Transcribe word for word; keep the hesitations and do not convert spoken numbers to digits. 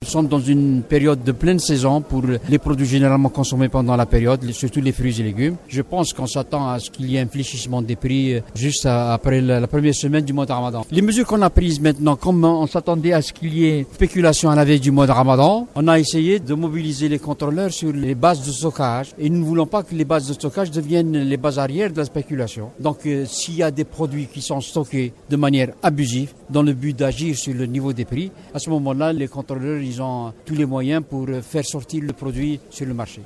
sommes dans une période de pleine saison pour les produits généralement consommés pendant la période, surtout les fruits et légumes. Je pense qu'on s'attend à ce qu'il y ait un fléchissement des prix juste après la première semaine du mois de Ramadan. Les mesures qu'on a prises maintenant, comme on s'attendait à ce qu'il y ait spéculation à la veille du mois de Ramadan, on a essayé de mobiliser les contrôleurs sur les bases de stockage et nous ne voulons pas que les bases de stockage deviennent les bases arrières de la spéculation. Donc euh, s'il y a des produits qui sont stockés de manière abusive dans le but d'agir sur le niveau des prix, à ce moment-là, les contrôleurs ils ont tous les moyens pour faire sortir le produit sur le marché.